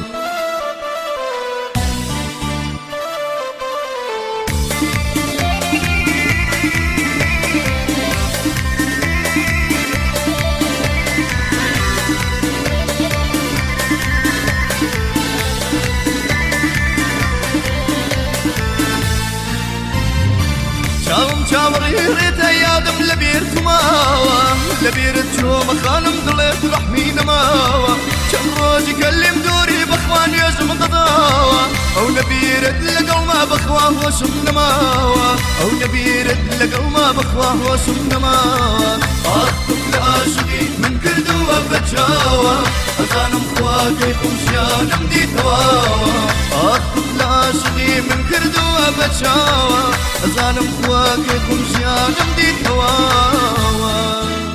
شاوري ريت يادم لبيرت ماوا لبيرت شو مخانم ضليت رحمي نماوا كم روج كلم دوري بخوان يجم قضاوا او نبيرت لقل ما بخواه وشم نماوا او نبيرت لقل ما بخواه وشم نماوا اخطف لاشقي من كردو وفتشاوا اخانم خواكي خمشيانم دي تواوا اخطف لاشقي من كردو وفتشاوا اخانم خواكي خمشيانم دي تواوا